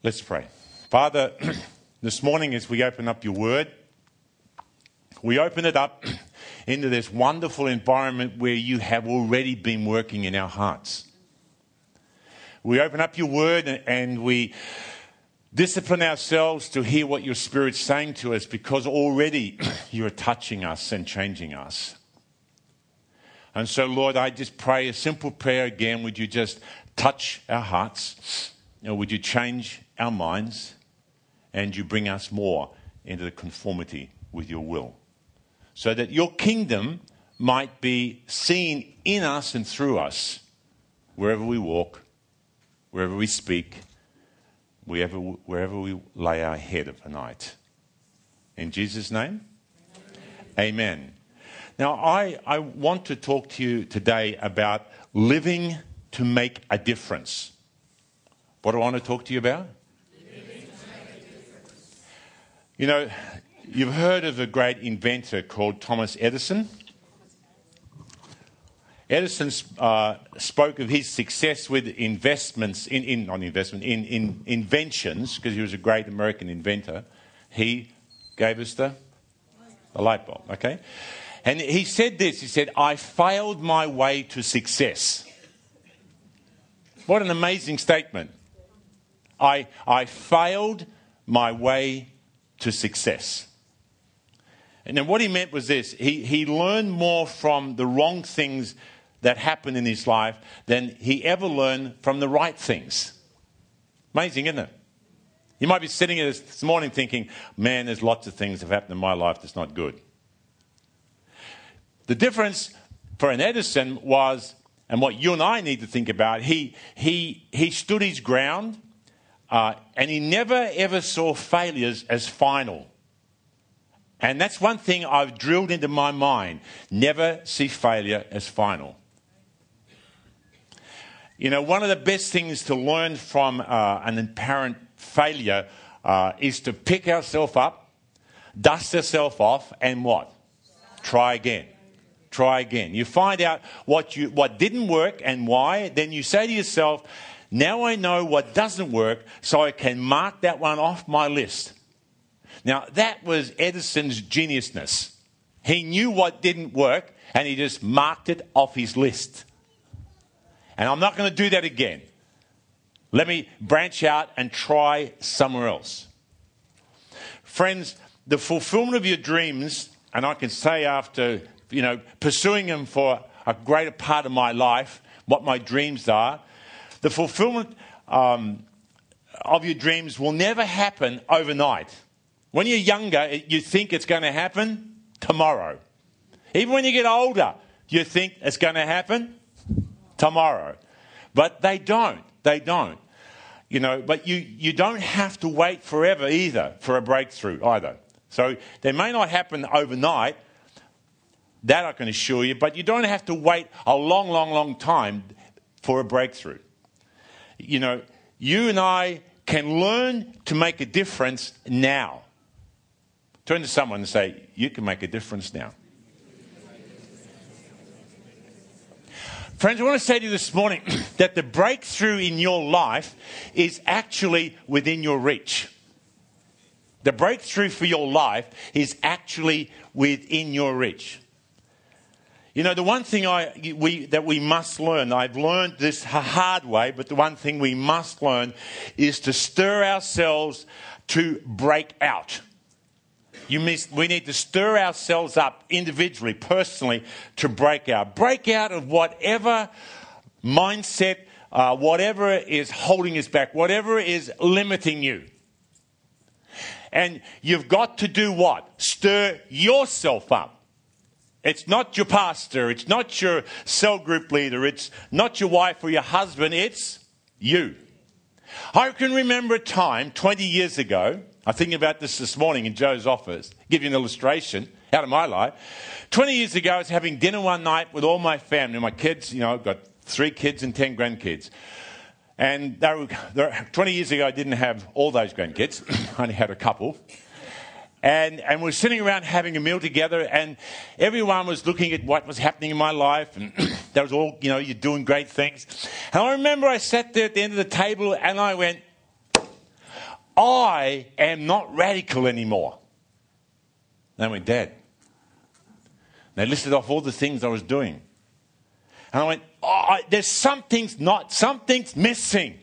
Let's pray. Father, this morning as we open up your word, we open it up into this wonderful environment where you have already been working in our hearts. We open up your word and we discipline ourselves to hear what your Spirit's saying to us, because already you are touching us and changing us. And so, Lord, I just pray a simple prayer again. Would you just touch our hearts? Would you change our minds? And you bring us more into the conformity with your will, so that your kingdom might be seen in us and through us, wherever we walk, wherever we speak, wherever we lay our head of the night. In Jesus' name, amen. Now, I want to talk to you today about living to make a difference. What do I want to talk to you about? You know, you've heard of a great inventor called Thomas Edison. Edison spoke of his success with inventions, because he was a great American inventor. He gave us the light bulb, okay? And he said this, he said, "I failed my way to success." What an amazing statement. I failed my way to success. And then what he meant was this: he learned more from the wrong things that happened in his life than he ever learned from the right things. Amazing, isn't it? You might be sitting here this morning thinking, man, there's lots of things that have happened in my life that's not good. The difference for an Edison was, and what you and I need to think about, he stood his ground, and he never ever saw failures as final. And that's one thing I've drilled into my mind. Never see failure as final. You know, one of the best things to learn from an apparent failure is to pick ourselves up, dust ourselves off, and what? Try again. Try again. You find out what didn't work and why. Then you say to yourself, now I know what doesn't work, so I can mark that one off my list. Now, that was Edison's geniusness. He knew what didn't work, and he just marked it off his list. And I'm not going to do that again. Let me branch out and try somewhere else. Friends, the fulfillment of your dreams, and I can say after, pursuing them for a greater part of my life, what my dreams are, the fulfillment of your dreams will never happen overnight. When you're younger, you think it's going to happen tomorrow. Even when you get older, you think it's going to happen tomorrow. But they don't. They don't. But you don't have to wait forever either for a breakthrough either. So they may not happen overnight, that I can assure you, but you don't have to wait a long, long, long time for a breakthrough. You and I can learn to make a difference now. Turn to someone and say, you can make a difference now. Friends, I want to say to you this morning that the breakthrough in your life is actually within your reach. The breakthrough for your life is actually within your reach. The one thing that we must learn, I've learned this a hard way, but the one thing we must learn is to stir ourselves to break out. We need to stir ourselves up individually, personally, to break out. Break out of whatever mindset, whatever is holding us back, whatever is limiting you. And you've got to do what? Stir yourself up. It's not your pastor, it's not your cell group leader, it's not your wife or your husband, it's you. I can remember a time 20 years ago, I'm thinking about this morning in Joe's office, give you an illustration out of my life. 20 years ago, I was having dinner one night with all my family, my kids, I've got 3 kids and 10 grandkids. And 20 years ago, I didn't have all those grandkids, I only had a couple. And we're sitting around having a meal together, and everyone was looking at what was happening in my life, and that was all, you're doing great things. And I remember I sat there at the end of the table, and I went, I am not radical anymore. And I went, Dad. They listed off all the things I was doing. And I went, there's something's missing.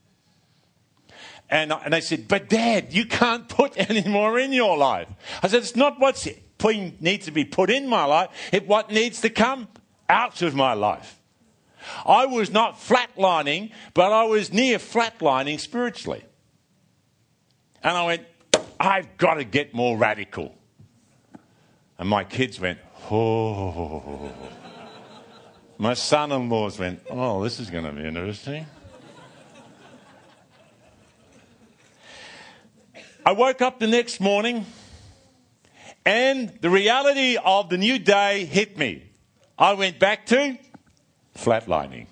And they said, but Dad, you can't put any more in your life. I said, it's not what needs to be put in my life, it's what needs to come out of my life. I was not flatlining, but I was near flatlining spiritually. And I went, I've got to get more radical. And my kids went, oh. My son-in-laws went, oh, this is going to be interesting. I woke up the next morning and the reality of the new day hit me. I went back to flatlining.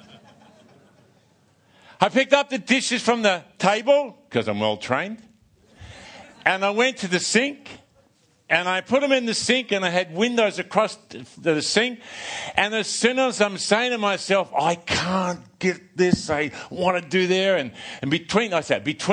I picked up the dishes from the table, because I'm well trained, and I went to the sink, and I put them in the sink, and I had windows across the sink, and as soon as I'm saying to myself, I can't get this, I want to do there, and between the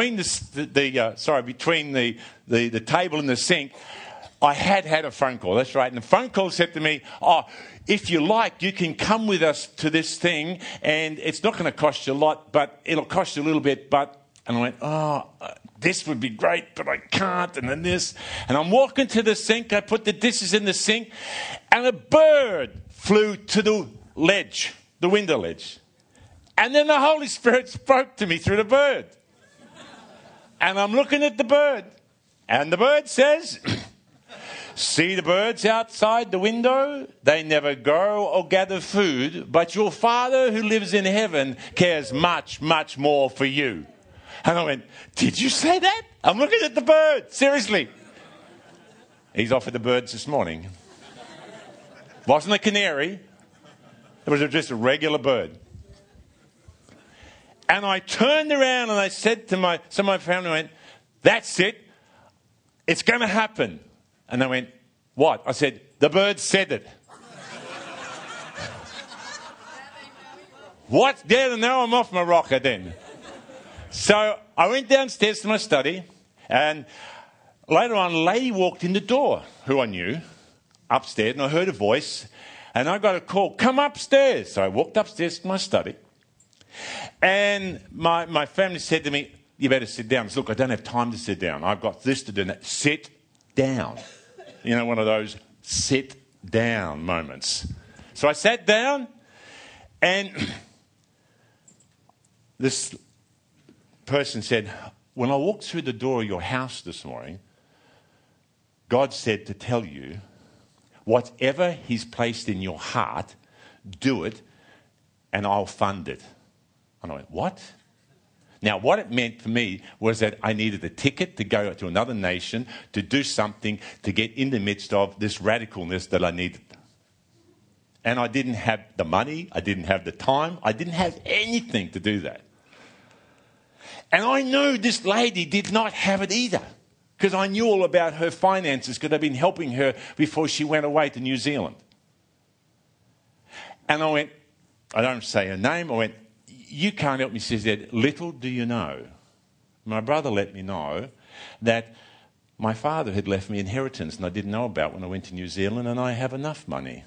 table and the sink, I had a phone call. That's right. And the phone call said to me, if you like, you can come with us to this thing, and it's not going to cost you a lot, but it'll cost you a little bit. And I went, this would be great, but I can't. And then this. And I'm walking to the sink. I put the dishes in the sink, and a bird flew to the ledge, the window ledge. And then the Holy Spirit spoke to me through the bird. And I'm looking at the bird, and the bird says, see the birds outside the window? They never grow or gather food, but your Father who lives in heaven cares much, much more for you. And I went, did you say that? I'm looking at the bird. Seriously. He's off with the birds this morning. Wasn't a canary. It was just a regular bird. And I turned around and I said to my family, went, that's it. It's going to happen. And they went, what? I said, the bird said it. What? Yeah, now I'm off my rocker then. So I went downstairs to my study, and later on a lady walked in the door who I knew upstairs, and I heard a voice, and I got a call, come upstairs. So I walked upstairs to my study, and my family said to me, you better sit down. I said, look, I don't have time to sit down. I've got this to do. Sit down. You know, one of those sit down moments. So I sat down, and this person said, when I walked through the door of your house this morning, God said to tell you, whatever He's placed in your heart, do it, and I'll fund it. And I went, what? Now, what it meant for me was that I needed a ticket to go to another nation, to do something, to get in the midst of this radicalness that I needed. And I didn't have the money, I didn't have the time, I didn't have anything to do that. And I know this lady did not have it either, because I knew all about her finances, because I'd been helping her before she went away to New Zealand. And I went, I don't say her name, I went, you can't help me. She said, little do you know, my brother let me know that my father had left me inheritance and I didn't know about when I went to New Zealand, and I have enough money.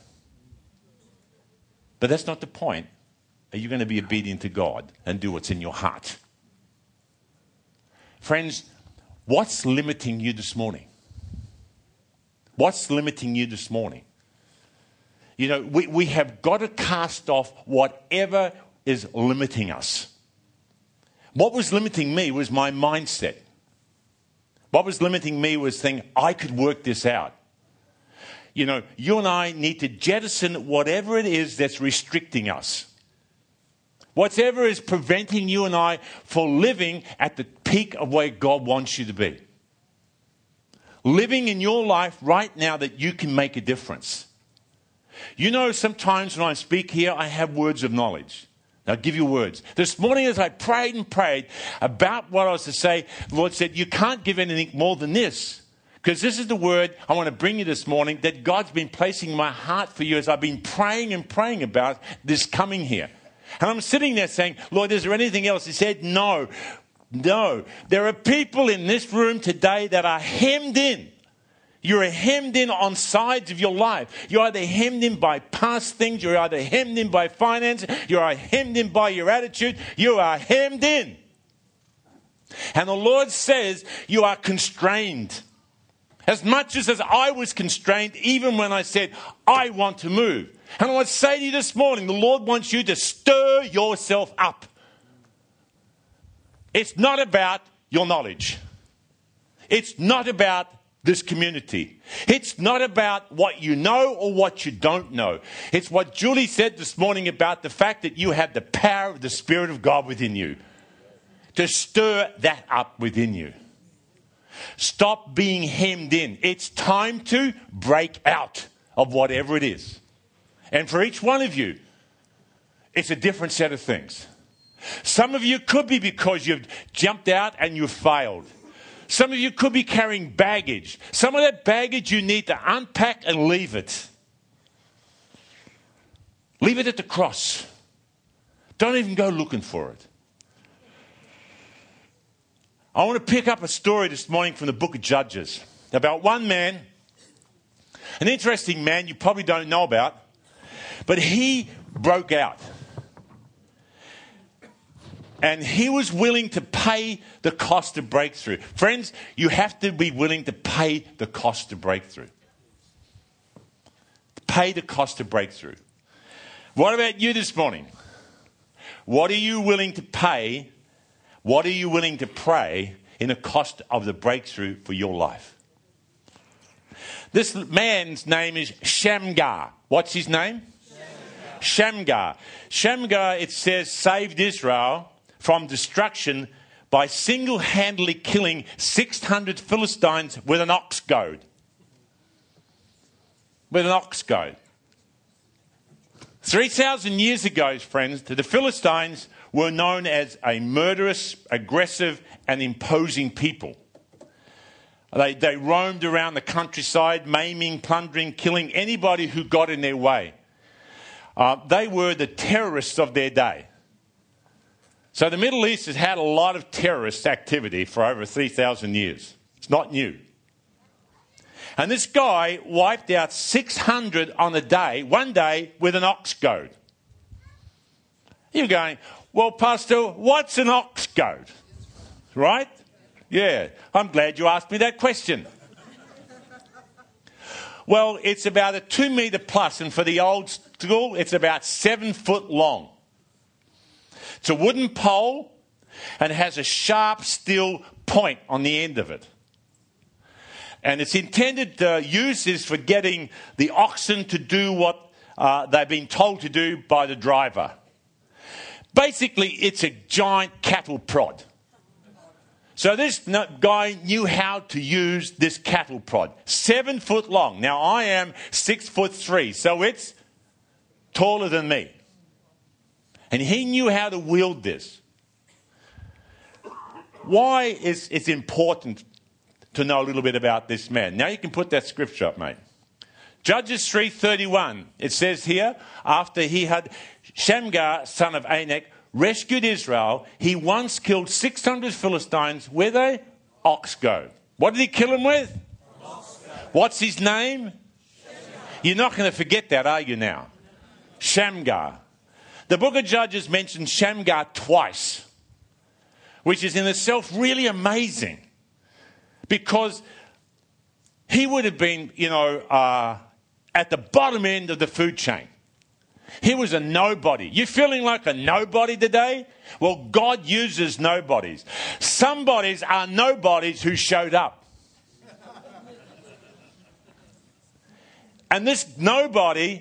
But that's not the point. Are you going to be obedient to God and do what's in your heart? Friends, what's limiting you this morning? What's limiting you this morning? You know, we have got to cast off whatever is limiting us. What was limiting me was my mindset. What was limiting me was thinking, I could work this out. You know, you and I need to jettison whatever it is that's restricting us. Whatever is preventing you and I from living at the peak of where God wants you to be. Living in your life right now that you can make a difference. You know, sometimes when I speak here, I have words of knowledge. I'll give you words. This morning as I prayed and prayed about what I was to say, the Lord said, you can't give anything more than this. Because this is the word I want to bring you this morning that God's been placing in my heart for you as I've been praying and praying about this coming here. And I'm sitting there saying, Lord, is there anything else? He said, no. No. There are people in this room today that are hemmed in. You're hemmed in on sides of your life. You're either hemmed in by past things. You're either hemmed in by finance. You're hemmed in by your attitude. You are hemmed in. And the Lord says you are constrained. As much as I was constrained, even when I said, I want to move. And I want to say to you this morning, the Lord wants you to stir yourself up. It's not about your knowledge. It's not about this community. It's not about what you know or what you don't know. It's what Julie said this morning about the fact that you have the power of the Spirit of God within you. To stir that up within you. Stop being hemmed in. It's time to break out of whatever it is. And for each one of you, it's a different set of things. Some of you could be because you've jumped out and you've failed. Some of you could be carrying baggage. Some of that baggage you need to unpack and leave it. Leave it at the cross. Don't even go looking for it. I want to pick up a story this morning from the book of Judges about one man, an interesting man you probably don't know about, but he broke out. And he was willing to pay the cost of breakthrough. Friends, you have to be willing to pay the cost of breakthrough. Pay the cost of breakthrough. What about you this morning? What are you willing to pay? What are you willing to pray in the cost of the breakthrough for your life? This man's name is Shamgar. What's his name? Shamgar. Shamgar, it says, saved Israel from destruction by single-handedly killing 600 Philistines with an ox goad. With an ox goad. 3,000 years ago, friends, the Philistines were known as a murderous, aggressive, and imposing people. They roamed around the countryside, maiming, plundering, killing anybody who got in their way. They were the terrorists of their day. So the Middle East has had a lot of terrorist activity for over 3,000 years. It's not new. And this guy wiped out 600 on a day, one day, with an ox goad. You're going, well, Pastor, what's an ox goad? Right? Yeah, I'm glad you asked me that question. Well, it's about a 2 metre plus, and for the old school, it's about 7 foot long. It's a wooden pole and it has a sharp steel point on the end of it. And it's intended use is for getting the oxen to do what they've been told to do by the driver. Basically, it's a giant cattle prod. So this guy knew how to use this cattle prod. 7 foot long. Now, I am 6'3", so it's taller than me. And he knew how to wield this. Why is it important to know a little bit about this man? Now you can put that scripture up, mate. Judges 3:31. It says here, after he had Shamgar, son of Anak, rescued Israel, he once killed 600 Philistines with a ox goad. What did he kill them with? What's his name? Shamgar. You're not going to forget that, are you now? Shamgar. The book of Judges mentions Shamgar twice, which is in itself really amazing, because he would have been, at the bottom end of the food chain. He was a nobody. You feeling like a nobody today? Well, God uses nobodies. Some bodies are nobodies who showed up. And this nobody,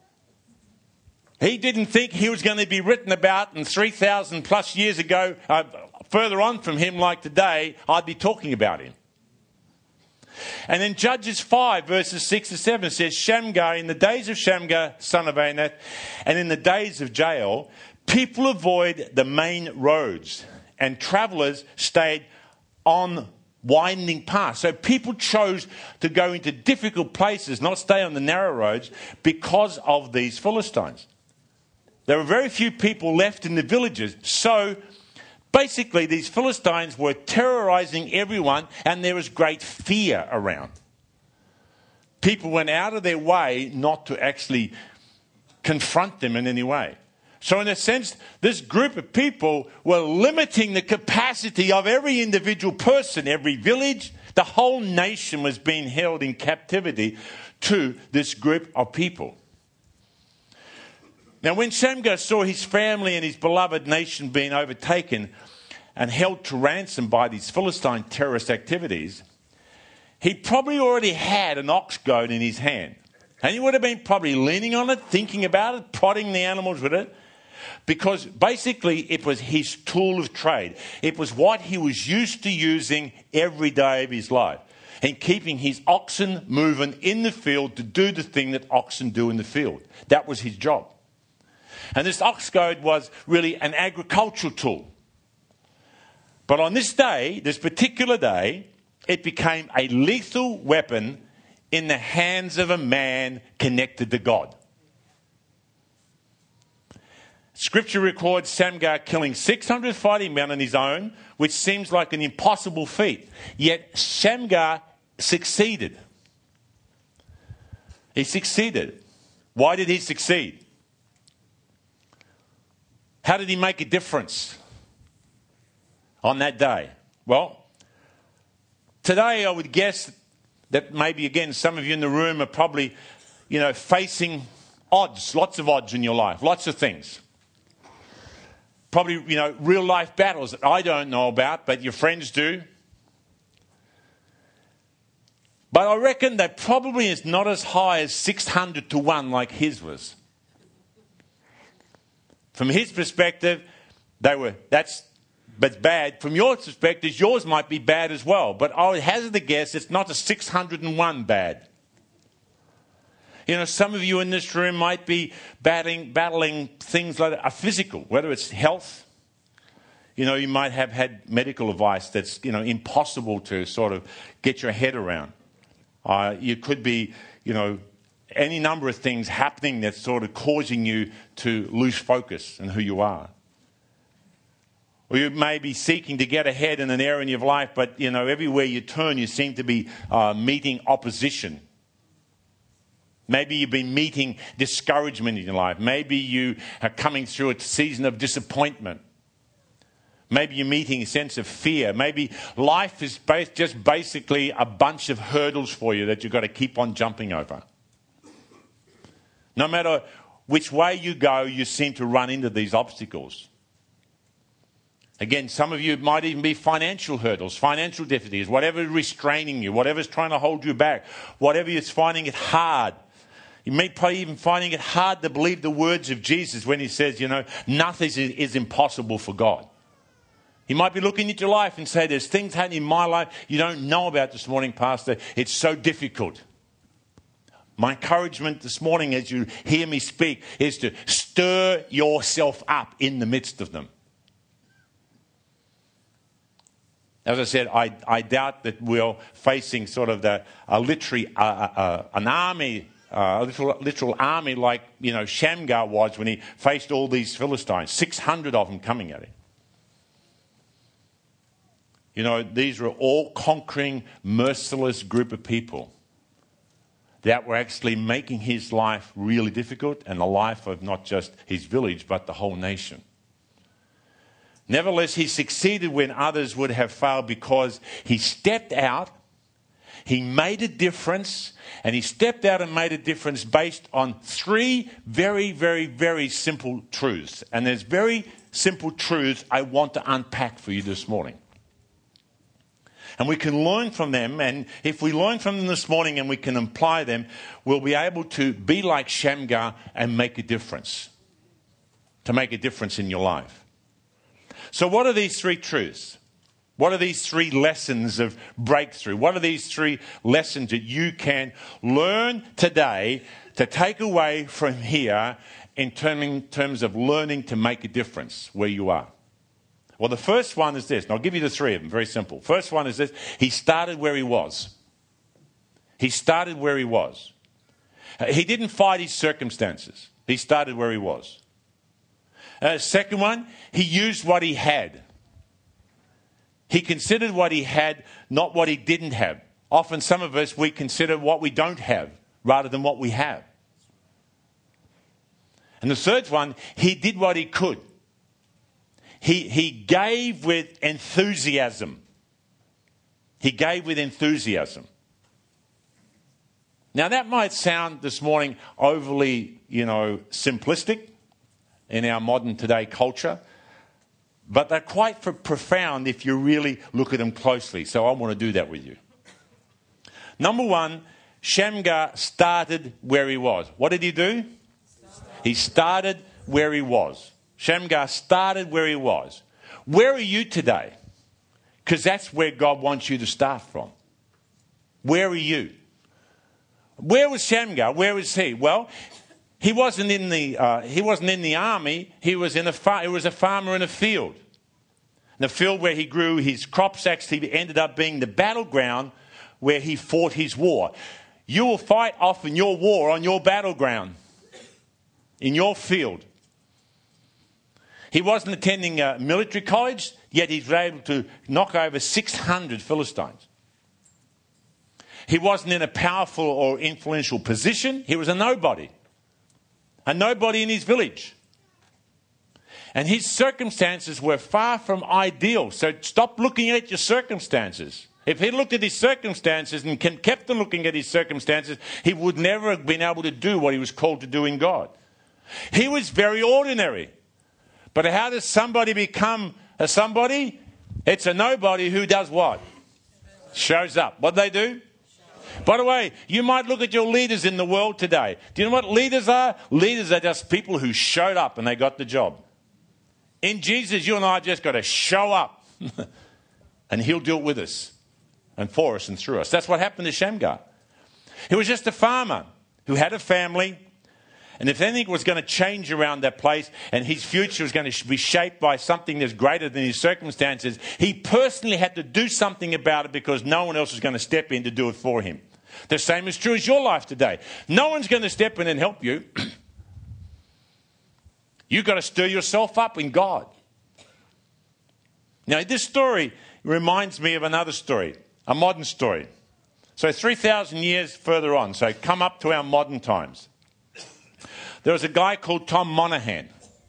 he didn't think he was going to be written about, and 3,000 plus years ago, further on from him like today, I'd be talking about him. And then Judges 5 verses 6 to 7 says, Shamgar, in the days of Shamgar, son of Anak, and in the days of Jael, people avoid the main roads, and travellers stayed on winding paths. So people chose to go into difficult places, not stay on the narrow roads, because of these Philistines. There were very few people left in the villages, so Basically, these Philistines were terrorizing everyone, and there was great fear around. People went out of their way not to actually confront them in any way. So in a sense, this group of people were limiting the capacity of every individual person, every village. The whole nation was being held in captivity to this group of people. Now, when Shamgar saw his family and his beloved nation being overtaken and held to ransom by these Philistine terrorist activities, he probably already had an ox goad in his hand. And he would have been probably leaning on it, thinking about it, prodding the animals with it. Because basically it was his tool of trade. It was what he was used to using every day of his life. And keeping his oxen moving in the field to do the thing that oxen do in the field. That was his job. And this ox goad was really an agricultural tool. But on this day, this particular day, it became a lethal weapon in the hands of a man connected to God. Scripture records Shamgar killing 600 fighting men on his own, which seems like an impossible feat. Yet Shamgar succeeded. He succeeded. Why did he succeed? How did he make a difference on that day? Well, today I would guess that maybe, again, some of you in the room are probably, facing odds, lots of odds in your life, lots of things. Probably, real life battles that I don't know about, but your friends do. But I reckon that probably is not as high as 600 to 1 like his was. From his perspective, that's bad. From your perspective, yours might be bad as well. But I would hazard a guess it's not a 601 bad. Some of you in this room might be battling things like a physical, whether it's health. You might have had medical advice that's, impossible to sort of get your head around. You could be, any number of things happening that's sort of causing you to lose focus in who you are. Or you may be seeking to get ahead in an area in your life, but, everywhere you turn, you seem to be meeting opposition. Maybe you've been meeting discouragement in your life. Maybe you are coming through a season of disappointment. Maybe you're meeting a sense of fear. Maybe life is just basically a bunch of hurdles for you that you've got to keep on jumping over. No matter which way you go, you seem to run into these obstacles. Again, some of you might even be financial hurdles, financial difficulties, whatever is restraining you, whatever's trying to hold you back, whatever is finding it hard. You may probably even finding it hard to believe the words of Jesus when he says, nothing is impossible for God. You might be looking at your life and say, there's things happening in my life you don't know about this morning, Pastor. It's so difficult. My encouragement this morning as you hear me speak is to stir yourself up in the midst of them. As I said, I doubt that we're facing sort of an army, a literal army like, Shamgar was when he faced all these Philistines, 600 of them coming at him. These were all conquering, merciless group of people that were actually making his life really difficult and the life of not just his village, but the whole nation. Nevertheless, he succeeded when others would have failed because he stepped out, he made a difference, and he stepped out and made a difference based on 3 very, very, very simple truths. And there's very simple truths I want to unpack for you this morning. And we can learn from them, and if we learn from them this morning and we can apply them, we'll be able to be like Shamgar and make a difference. To make a difference in your life. So what are these 3 truths? What are these 3 lessons of breakthrough? What are these 3 lessons that you can learn today to take away from here in terms of learning to make a difference where you are? Well, the first one is this, and I'll give you the 3 of them, very simple. First one is this, he started where he was. He started where he was. He didn't fight his circumstances. He started where he was. Second one, he used what he had. He considered what he had, not what he didn't have. Often some of us, we consider what we don't have rather than what we have. And the third one, he did what he could. He gave with enthusiasm. He gave with enthusiasm. Now that might sound this morning overly, simplistic in our modern today culture, but they're quite profound if you really look at them closely. So I want to do that with you. Number one, Shamgar started where he was. What did he do? He started where he was. Shamgar started where he was. Where are you today? Because that's where God wants you to start from. Where are you? Where was Shamgar? Where was he? Well, he wasn't in the army. He was a farmer in a field. The field where he grew his crops actually ended up being the battleground where he fought his war. You will fight often your war on your battleground, in your field. He wasn't attending a military college, yet he's able to knock over 600 Philistines. He wasn't in a powerful or influential position. He was a nobody in his village. And his circumstances were far from ideal. So stop looking at your circumstances. If he looked at his circumstances and kept on looking at his circumstances, he would never have been able to do what he was called to do in God. He was very ordinary. But how does somebody become a somebody? It's a nobody who does what? Shows up. What do they do? By the way, you might look at your leaders in the world today. Do you know what leaders are? Leaders are just people who showed up and they got the job. In Jesus, you and I just got to show up. And he'll do it with us and for us and through us. That's what happened to Shamgar. He was just a farmer who had a family. And if anything was going to change around that place and his future was going to be shaped by something that's greater than his circumstances, he personally had to do something about it because no one else was going to step in to do it for him. The same is true as your life today. No one's going to step in and help you. You've got to stir yourself up in God. Now, this story reminds me of another story, a modern story. So 3,000 years further on, so come up to our modern times. There was a guy called Tom Monahan.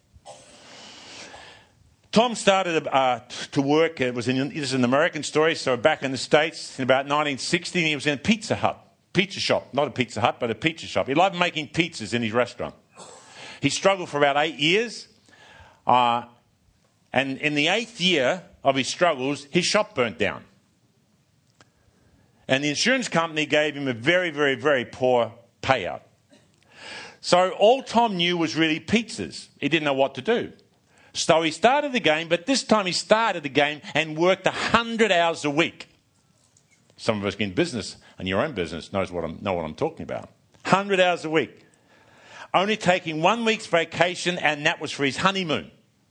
Tom started to work. This is an American story. So back in the States, in about 1960, he was in a pizza shop. Not a Pizza Hut, but a pizza shop. He loved making pizzas in his restaurant. He struggled for about 8 years. And in the 8th year of his struggles, his shop burnt down. And the insurance company gave him a very, very, very poor payout. So all Tom knew was really pizzas. He didn't know what to do. So he started the game, but this time he started the game and worked 100 hours a week. Some of us in business and your own business know what I'm talking about. 100 hours a week. Only taking 1 week's vacation, and that was for his honeymoon.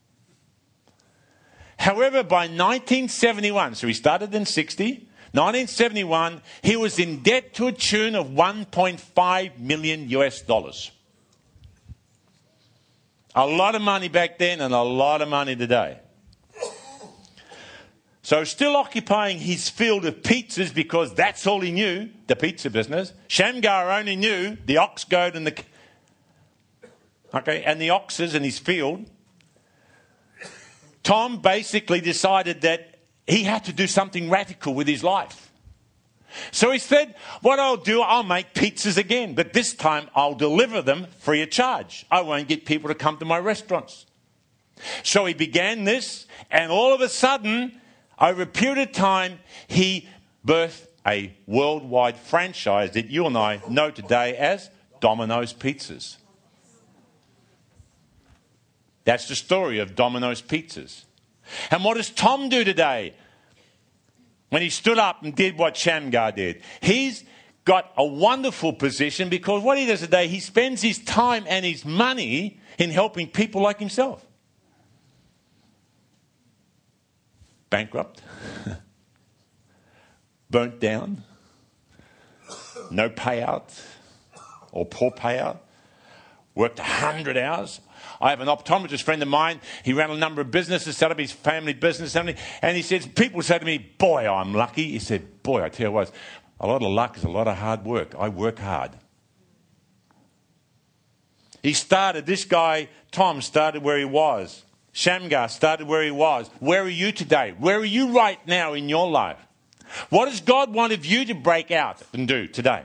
However, by 1971, so he started in 60, 1971, he was in debt to a tune of $1.5 million US. A lot of money back then and a lot of money today. So still occupying his field of pizzas because that's all he knew, the pizza business. Shamgar only knew the ox goad and the oxes in his field. Tom basically decided that he had to do something radical with his life. So he said, what I'll do, I'll make pizzas again, but this time I'll deliver them free of charge. I won't get people to come to my restaurants. So he began this, and all of a sudden, over a period of time, he birthed a worldwide franchise that you and I know today as Domino's Pizzas. That's the story of Domino's Pizzas. And what does Tom do today? When he stood up and did what Shamgar did, he's got a wonderful position because what he does today, he spends his time and his money in helping people like himself. Bankrupt, burnt down, no payout or poor payout, worked 100 hours. I have an optometrist friend of mine. He ran a number of businesses, set up his family business, and he says, people say to me, boy, I'm lucky. He said, boy, I tell you what, a lot of luck is a lot of hard work. I work hard. This guy, Tom, started where he was. Shamgar started where he was. Where are you today? Where are you right now in your life? What does God want of you to break out and do today?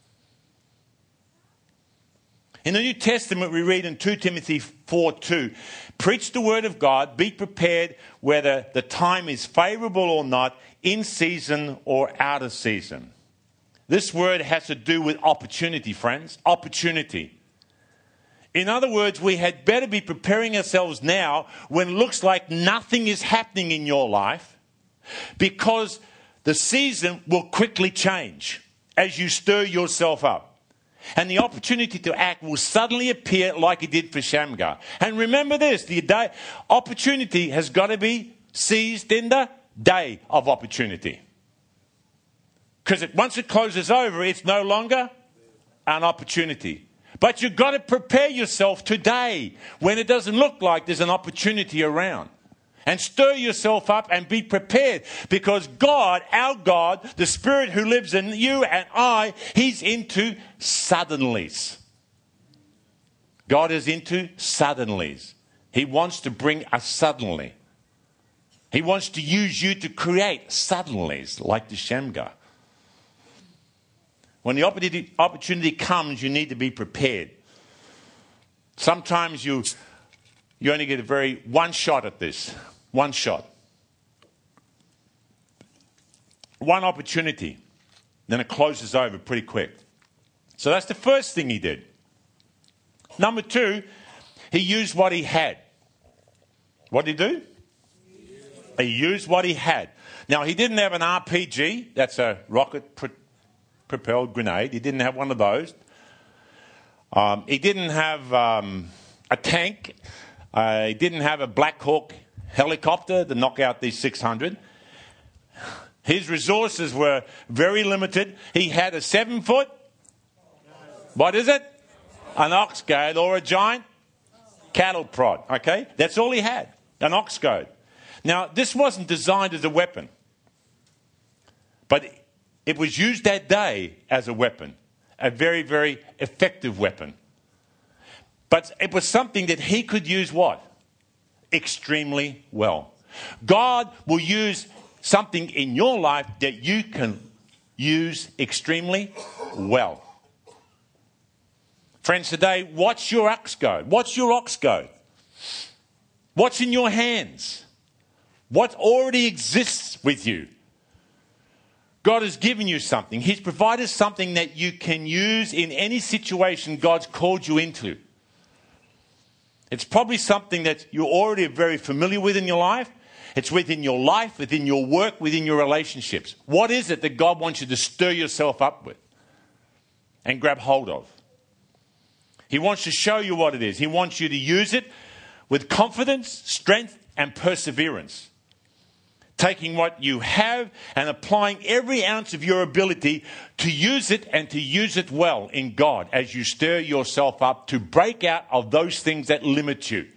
In the New Testament, we read in 2 Timothy 4:2, preach the word of God, be prepared whether the time is favourable or not, in season or out of season. This word has to do with opportunity, friends. Opportunity. In other words, we had better be preparing ourselves now when it looks like nothing is happening in your life, because the season will quickly change as you stir yourself up. And the opportunity to act will suddenly appear like it did for Shamgar. And remember this, opportunity has got to be seized in the day of opportunity. Because once it closes over, it's no longer an opportunity. But you've got to prepare yourself today when it doesn't look like there's an opportunity around. And stir yourself up and be prepared, because God, our God, the Spirit who lives in you and I, He's into suddenlies. God is into suddenlies. He wants to bring a suddenly. He wants to use you to create suddenlies like the Shamgar. When the opportunity comes, you need to be prepared. Sometimes you only get one shot at this. One shot. One opportunity. Then it closes over pretty quick. So that's the first thing he did. Number 2, he used what he had. What did he do? He used what he had. Now, he didn't have an RPG. That's a rocket-propelled grenade. He didn't have one of those. He didn't have a tank. He didn't have a Black Hawk helicopter to knock out these 600. His resources were very limited. He had a 7-foot, what is it? An ox goad or a giant cattle prod. Okay, that's all he had, an ox goad. Now, this wasn't designed as a weapon, but it was used that day as a weapon, a very, very effective weapon. But it was something that he could use what? Extremely well. God will use something in your life that you can use extremely well. Friends, today, what's your ox goad? What's your ox goad? What's in your hands? What already exists with you? God has given you something. He's provided something that you can use in any situation God's called you into. It's probably something that you're already very familiar with in your life. It's within your life, within your work, within your relationships. What is it that God wants you to stir yourself up with and grab hold of? He wants to show you what it is. He wants you to use it with confidence, strength, and perseverance. Taking what you have and applying every ounce of your ability to use it, and to use it well in God as you stir yourself up to break out of those things that limit you.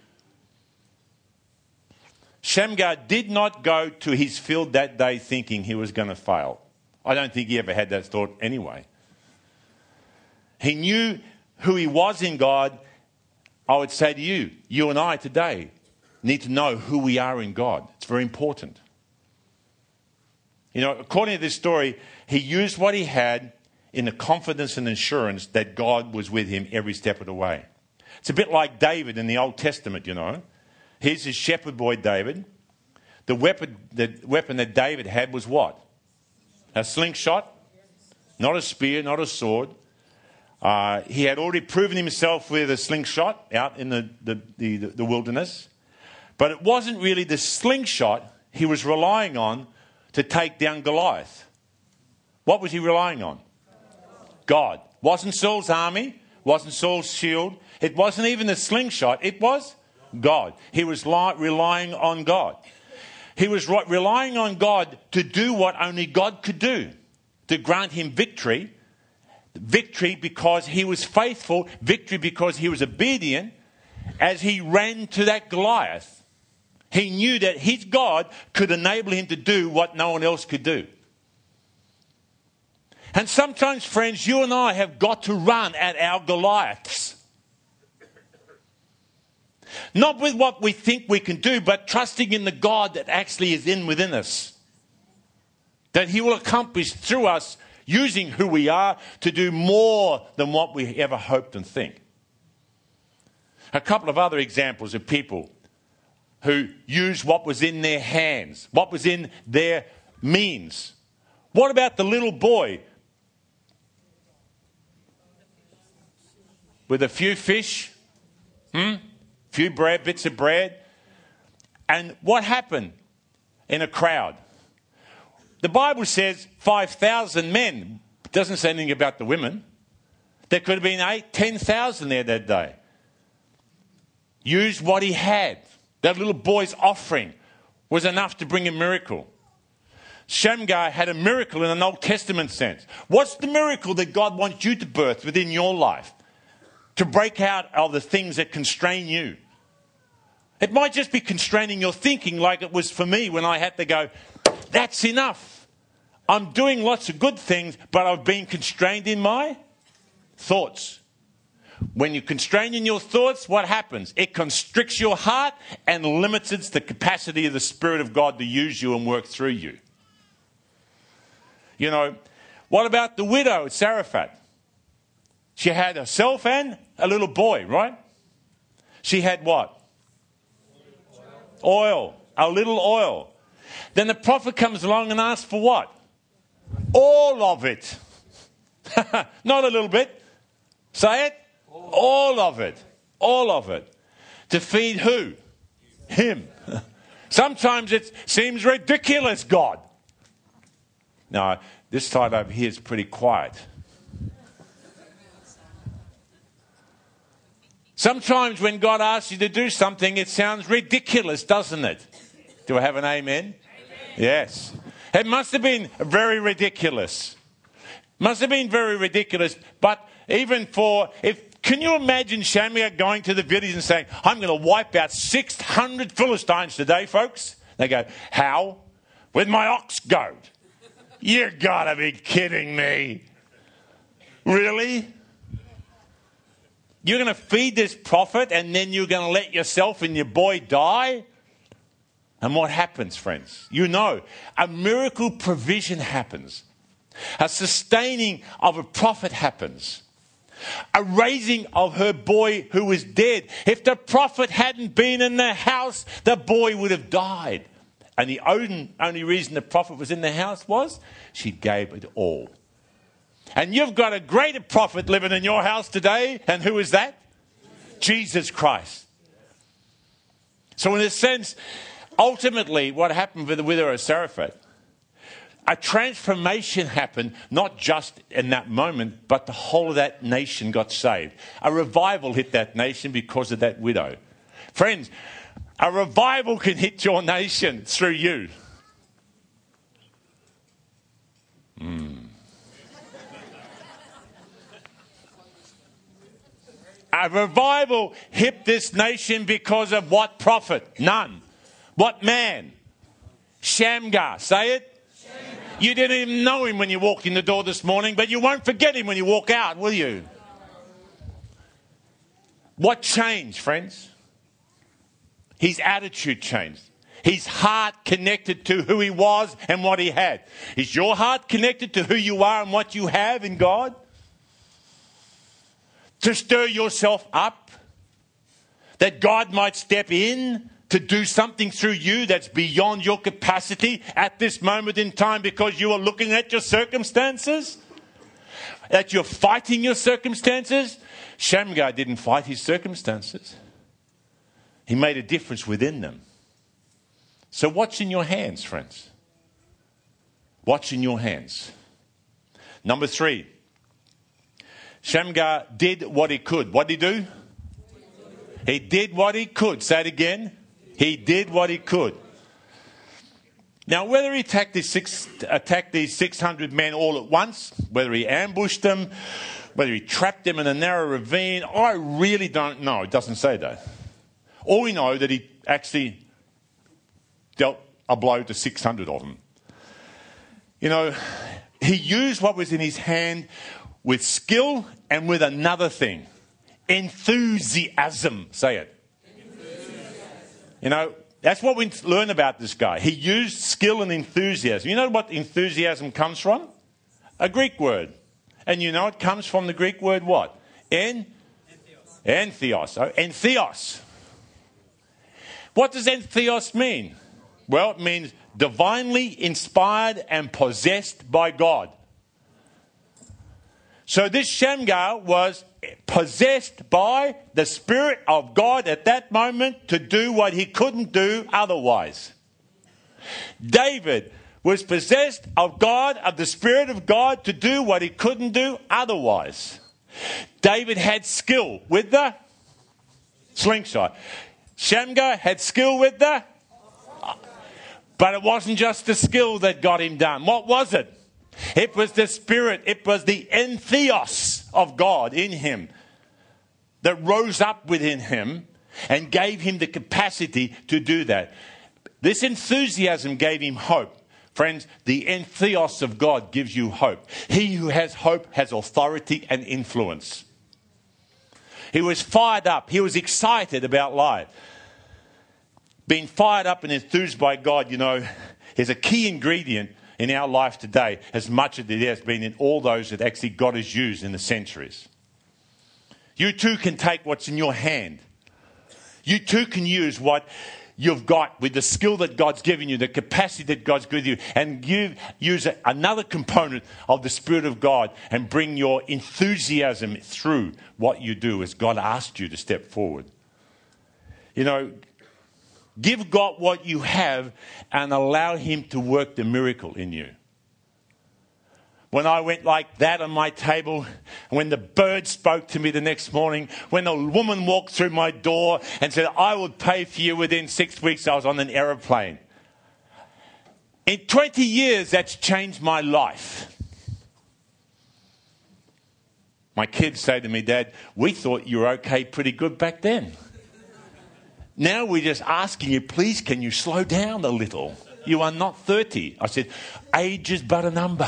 Shamgar did not go to his field that day thinking he was going to fail. I don't think he ever had that thought anyway. He knew who he was in God. I would say to you, you and I today need to know who we are in God. It's very important. You know, according to this story, he used what he had in the confidence and assurance that God was with him every step of the way. It's a bit like David in the Old Testament, you know. Here's his shepherd boy, David. The weapon that David had was what? A slingshot, not a spear, not a sword. He had already proven himself with a slingshot out in the wilderness. But it wasn't really the slingshot he was relying on to take down Goliath. What was he relying on? God. Wasn't Saul's army, wasn't Saul's shield, it wasn't even the slingshot, it was God. He was relying on God. He was relying on God to do what only God could do, to grant him victory. Victory because he was faithful, victory because he was obedient, as he ran to that Goliath, he knew that his God could enable him to do what no one else could do. And sometimes, friends, you and I have got to run at our Goliaths. Not with what we think we can do, but trusting in the God that actually is within us. That he will accomplish through us, using who we are to do more than what we ever hoped and think. A couple of other examples of people who used what was in their hands, what was in their means. What about the little boy with a few fish, few bits of bread? And what happened in a crowd? The Bible says 5,000 men. It doesn't say anything about the women. There could have been 8,000, 10,000 there that day. Used what he had. That little boy's offering was enough to bring a miracle. Shamgar had a miracle in an Old Testament sense. What's the miracle that God wants you to birth within your life? To break out of the things that constrain you. It might just be constraining your thinking, like it was for me when I had to go, that's enough. I'm doing lots of good things, but I've been constrained in my thoughts. When you're constrained in your thoughts, what happens? It constricts your heart and limits the capacity of the Spirit of God to use you and work through you. You know, what about the widow at Zarephath? She had herself and a little boy, right? She had what? Oil. A little oil. Then the prophet comes along and asks for what? All of it. Not a little bit. Say it. All of it. All of it. To feed who? Him. Sometimes it seems ridiculous, God. Now, this side over here is pretty quiet. Sometimes when God asks you to do something, it sounds ridiculous, doesn't it? Do I have an amen? Amen. Yes. It must have been very ridiculous. Must have been very ridiculous. But even can you imagine Shamgar going to the village and saying, I'm going to wipe out 600 Philistines today, folks? They go, how? With my ox goad. You gotta be kidding me. Really? You're going to feed this prophet and then you're going to let yourself and your boy die? And what happens, friends? You know, a miracle provision happens. A sustaining of a prophet happens. A raising of her boy who was dead. If the prophet hadn't been in the house, the boy would have died. And the only reason the prophet was in the house was she gave it all. And you've got a greater prophet living in your house today. And who is that? Jesus Christ. So in a sense, ultimately what happened with the widow of Zarephath, a transformation happened, not just in that moment, but the whole of that nation got saved. A revival hit that nation because of that widow. Friends, a revival can hit your nation through you. A revival hit this nation because of what prophet? None. What man? Shamgar. Say it. Shamgar. You didn't even know him when you walked in the door this morning, but you won't forget him when you walk out, will you? What changed, friends? His attitude changed. His heart connected to who he was and what he had. Is your heart connected to who you are and what you have in God? To stir yourself up, that God might step in to do something through you that's beyond your capacity at this moment in time because you are looking at your circumstances, that you're fighting your circumstances. Shamgar didn't fight his circumstances. He made a difference within them. So what's in your hands, friends? What's in your hands? Number 3. Shamgar did what he could. What did he do? He did what he could. Say it again. He did what he could. Now, whether he attacked these 600 men all at once, whether he ambushed them, whether he trapped them in a narrow ravine, I really don't know. It doesn't say that. Or we know that he actually dealt a blow to 600 of them. He used what was in his hand with skill and with another thing. Enthusiasm. Say it. Enthusiasm. That's what we learn about this guy. He used skill and enthusiasm. You know what enthusiasm comes from? A Greek word. And it comes from the Greek word what? Entheos. Oh, entheos. What does entheos mean? Well, it means divinely inspired and possessed by God. So this Shamgar was possessed by the Spirit of God at that moment to do what he couldn't do otherwise. David was possessed of God, of the Spirit of God, to do what he couldn't do otherwise. David had skill with the slingshot. Shamgar had skill with the... But it wasn't just the skill that got him done. What was it? It was the Spirit. It was the entheos of God in him that rose up within him and gave him the capacity to do that. This enthusiasm gave him hope. Friends, the entheos of God gives you hope. He who has hope has authority and influence. He was fired up. He was excited about life. Being fired up and enthused by God, is a key ingredient in our life today, as much as it has been in all those that actually God has used in the centuries. You too can take what's in your hand. You too can use what you've got with the skill that God's given you, the capacity that God's given you, and use another component of the Spirit of God and bring your enthusiasm through what you do as God asked you to step forward. Give God what you have and allow him to work the miracle in you. When I went like that on my table, when the bird spoke to me the next morning, when a woman walked through my door and said, I will pay for you within 6 weeks, I was on an aeroplane. In 20 years, that's changed my life. My kids say to me, Dad, we thought you were okay pretty good back then. Now we're just asking you, please, can you slow down a little? You are not 30. I said, age is but a number.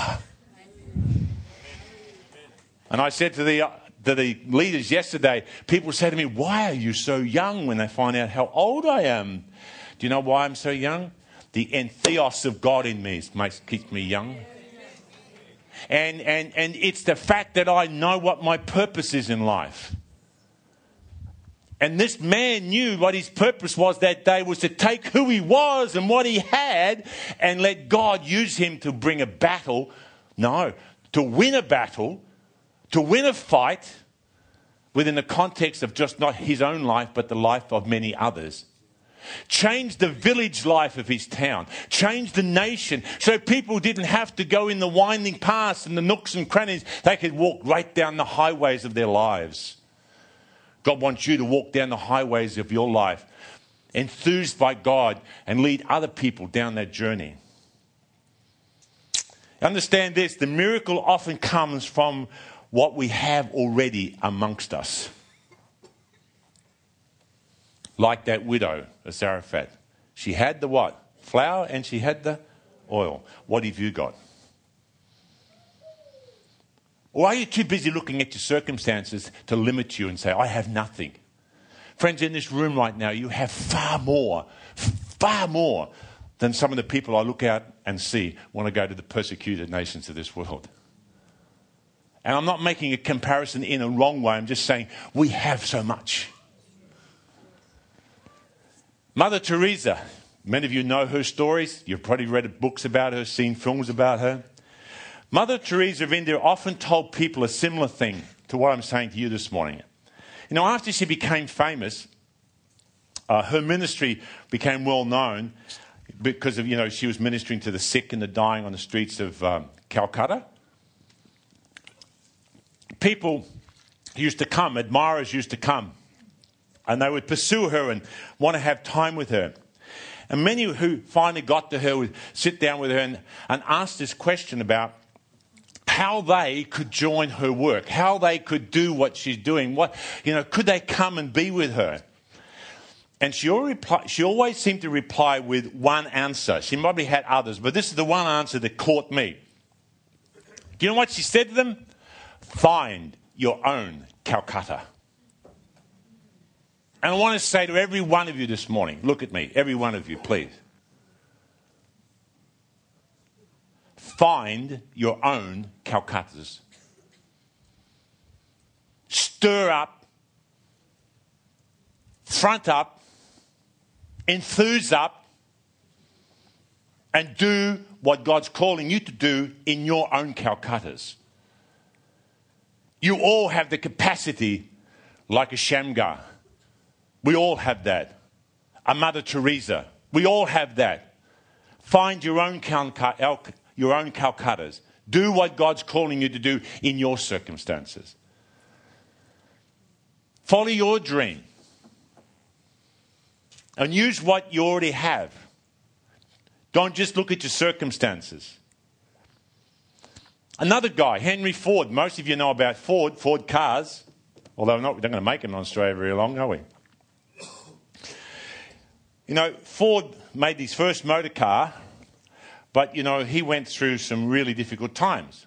And I said to the leaders yesterday, people say to me, why are you so young when they find out how old I am? Do you know why I'm so young? The entheos of God in me keeps me young. And it's the fact that I know what my purpose is in life. And this man knew what his purpose was that day was to take who he was and what he had and let God use him to bring a battle. No, to win a battle, to win a fight within the context of just not his own life, but the life of many others. Change the village life of his town. Change the nation so people didn't have to go in the winding paths and the nooks and crannies. They could walk right down the highways of their lives. God wants you to walk down the highways of your life, enthused by God, and lead other people down that journey. Understand this, the miracle often comes from what we have already amongst us. Like that widow of Zarephath. She had the what? Flour, and she had the oil. What have you got? Or are you too busy looking at your circumstances to limit you and say, I have nothing? Friends, in this room right now, you have far more than some of the people I look out and see want to go to the persecuted nations of this world. And I'm not making a comparison in a wrong way. I'm just saying we have so much. Mother Teresa, many of you know her stories. You've probably read books about her, seen films about her. Mother Teresa of India often told people a similar thing to what I'm saying to you this morning. After she became famous, her ministry became well known because of, she was ministering to the sick and the dying on the streets of Calcutta. People used to come, admirers used to come, and they would pursue her and want to have time with her. And many who finally got to her would sit down with her and ask this question about how they could join her work, how they could do what she's doing, could they come and be with her? And she always seemed to reply with one answer. She probably had others, but this is the one answer that caught me. Do you know what she said to them? Find your own Calcutta. And I want to say to every one of you this morning, look at me, every one of you, please. Find your own Calcuttas. Stir up, front up, enthuse up, and do what God's calling you to do in your own Calcuttas. You all have the capacity like a Shamgar. We all have that. A Mother Teresa. We all have that. Find your own Calcuttas. Do what God's calling you to do in your circumstances. Follow your dream. And use what you already have. Don't just look at your circumstances. Another guy, Henry Ford. Most of you know about Ford cars. Although we're not going to make them in Australia very long, are we? You know, Ford made his first motor car, but, you know, he went through some really difficult times.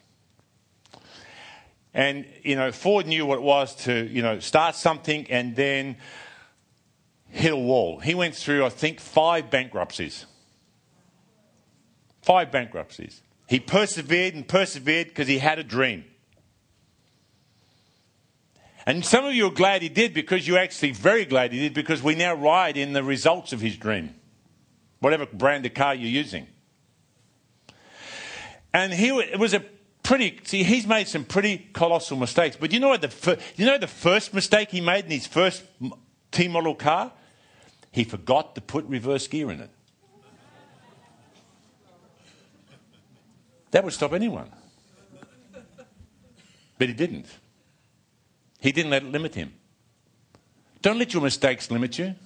And, you know, Ford knew what it was to, you know, start something and then hit a wall. He went through, I think, 5 bankruptcies. 5 bankruptcies. He persevered and persevered because he had a dream. And some of you are glad he did because you're actually very glad he did because we now ride in the results of his dream. Whatever brand of car you're using. And it was a pretty... See, he's made some pretty colossal mistakes. But you know what the first mistake he made in his first T-model car? He forgot to put reverse gear in it. That would stop anyone. But he didn't. He didn't let it limit him. Don't let your mistakes limit you.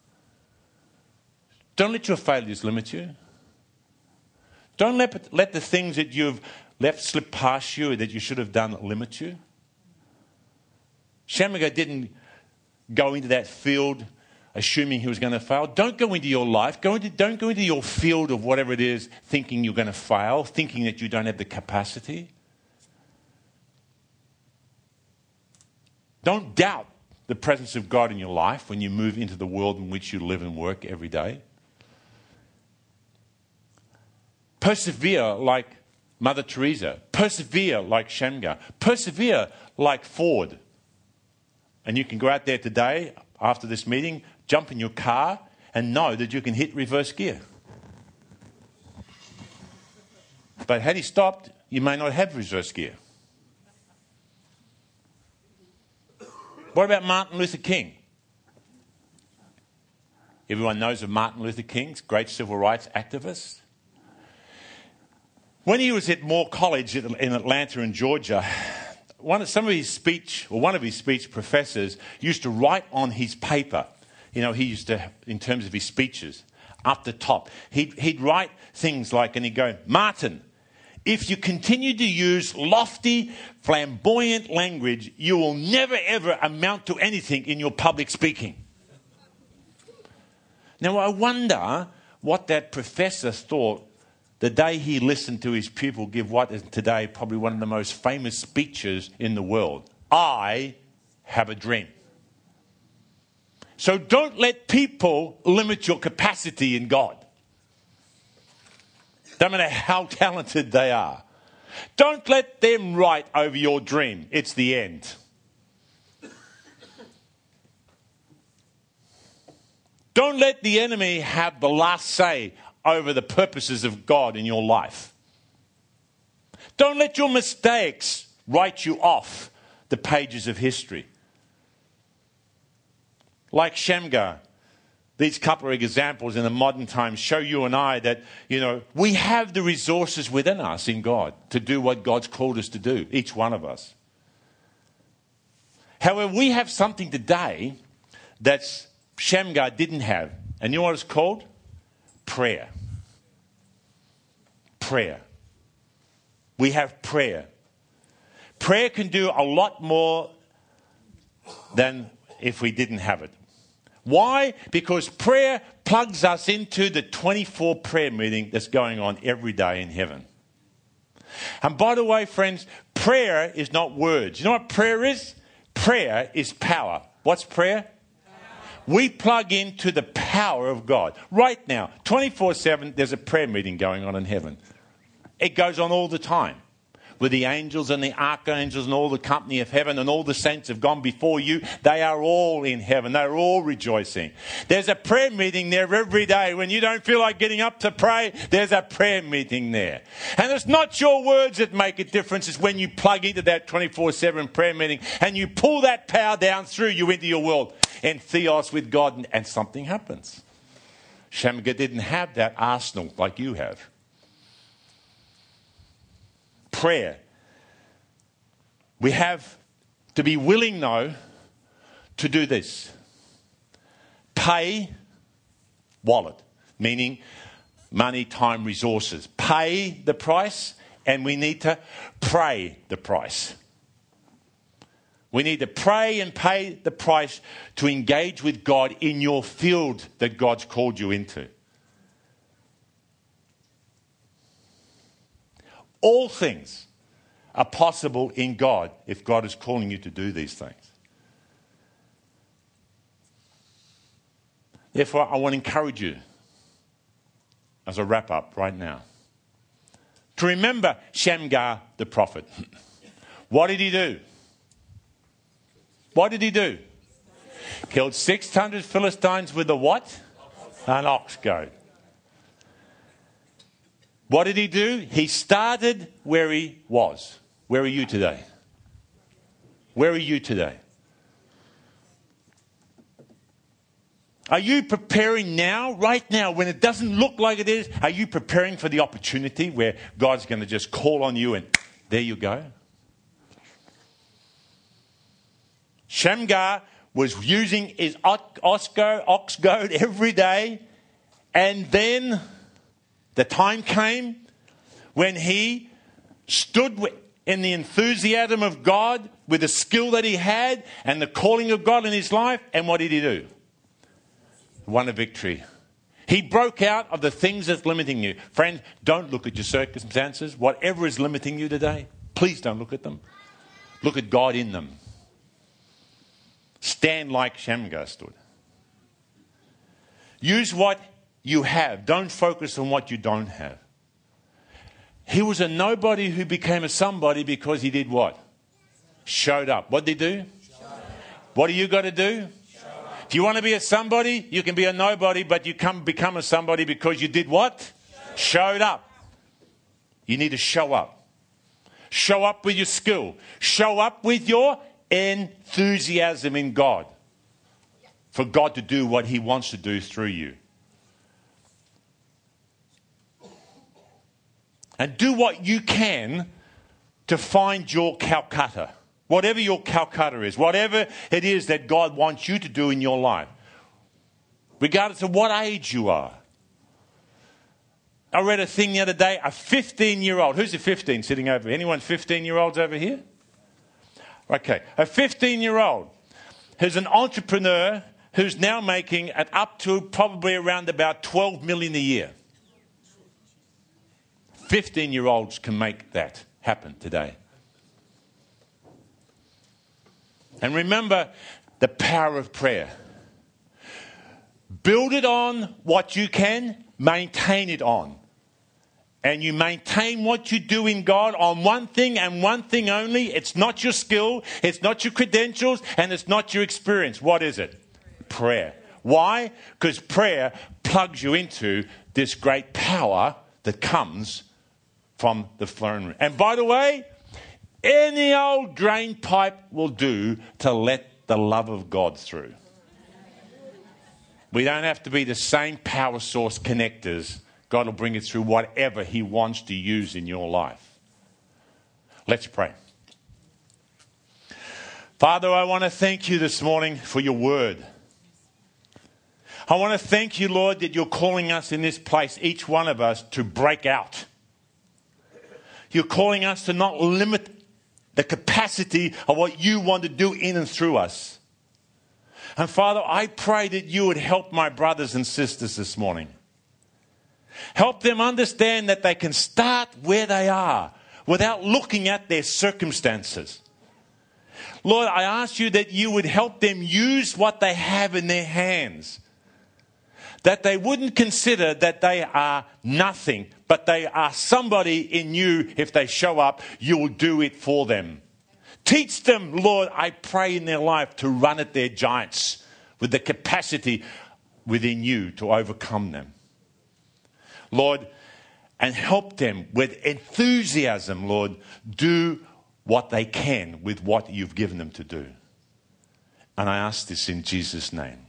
Don't let your failures limit you. Don't let the things that you've left slip past you that you should have done limit you. Shamgar didn't go into that field assuming he was going to fail. Don't go into your life. Don't go into your field of whatever it is thinking you're going to fail, thinking that you don't have the capacity. Don't doubt the presence of God in your life when you move into the world in which you live and work every day. Persevere like Mother Teresa. Persevere like Shamgar. Persevere like Ford. And you can go out there today after this meeting, jump in your car and know that you can hit reverse gear. But had he stopped, you may not have reverse gear. What about Martin Luther King? Everyone knows of Martin Luther King, great civil rights activist. When he was at Moore College in Atlanta in Georgia, one of his speech professors used to write on his paper, you know, he used to, in terms of his speeches, up the top, he'd write things like, and he'd go, Martin, if you continue to use lofty, flamboyant language, you will never ever amount to anything in your public speaking. Now, I wonder what that professor thought the day he listened to his pupil give what is today probably one of the most famous speeches in the world. I have a dream. So don't let people limit your capacity in God. No matter how talented they are. Don't let them write over your dream. It's the end. Don't let the enemy have the last say over the purposes of God in your life. Don't let your mistakes write you off the pages of history. Like Shamgar, these couple of examples in the modern times show you and I that, you know, we have the resources within us in God to do what God's called us to do, each one of us. However, we have something today that Shamgar didn't have. And you know what it's called? Prayer. Prayer. We have prayer. Prayer can do a lot more than if we didn't have it. Why? Because prayer plugs us into the 24 prayer meeting that's going on every day in heaven. And by the way, friends, prayer is not words. You know what prayer is? Prayer is power. What's prayer? We plug into the power of God. Right now, 24/7, there's a prayer meeting going on in heaven. It goes on all the time. With the angels and the archangels and all the company of heaven and all the saints have gone before you. They are all in heaven. They're all rejoicing. There's a prayer meeting there every day. When you don't feel like getting up to pray, there's a prayer meeting there. And it's not your words that make a difference. It's when you plug into that 24/7 prayer meeting and you pull that power down through you into your world in theos with God, and something happens. Shamgar didn't have that arsenal like you have. Prayer. We have to be willing, though, to do this. Pay wallet, meaning money, time, resources. Pay the price, and we need to pray the price. We need to pray and pay the price to engage with God in your field that God's called you into. All things are possible in God if God is calling you to do these things. Therefore, I want to encourage you, as I wrap up right now, to remember Shamgar the prophet. What did he do? What did he do? Killed 600 Philistines with a what? An ox goad. What did he do? He started where he was. Where are you today? Where are you today? Are you preparing now, right now, when it doesn't look like it is? Are you preparing for the opportunity where God's going to just call on you and there you go? Shamgar was using his ox goad every day, and then the time came when he stood in the enthusiasm of God with the skill that he had and the calling of God in his life. And what did he do? He won a victory. He broke out of the things that's limiting you. Friend, don't look at your circumstances. Whatever is limiting you today, please don't look at them. Look at God in them. Stand like Shamgar stood. Use what you have. Don't focus on what you don't have. He was a nobody who became a somebody because he did what? Showed up. What did he do? What do you got to do? If you want to be a somebody, you can be a nobody, but you can become a somebody because you did what? Showed up. You need to show up. Show up with your skill. Show up with your enthusiasm in God. For God to do what he wants to do through you. And do what you can to find your Calcutta. Whatever your Calcutta is. Whatever it is that God wants you to do in your life. Regardless of what age you are. I read a thing the other day. A 15-year-old. Who's a 15 sitting over here? Anyone 15-year-olds over here? Okay. A 15-year-old who's an entrepreneur who's now making it up to probably around about 12 million a year. 15-year-olds can make that happen today. And remember the power of prayer. Build it on what you can, maintain it on. And you maintain what you do in God on one thing and one thing only. It's not your skill, it's not your credentials, and it's not your experience. What is it? Prayer. Why? Because prayer plugs you into this great power that comes from the throne room. And by the way, any old drain pipe will do to let the love of God through. We don't have to be the same power source connectors. God will bring it through whatever he wants to use in your life. Let's pray. Father, I want to thank you this morning for your word. I want to thank you, Lord, that you're calling us in this place, each one of us, to break out. You're calling us to not limit the capacity of what you want to do in and through us. And Father, I pray that you would help my brothers and sisters this morning. Help them understand that they can start where they are without looking at their circumstances. Lord, I ask you that you would help them use what they have in their hands. That they wouldn't consider that they are nothing, but they are somebody in you. If they show up, you will do it for them. Teach them, Lord, I pray in their life to run at their giants with the capacity within you to overcome them. Lord, and help them with enthusiasm, Lord, do what they can with what you've given them to do. And I ask this in Jesus' name.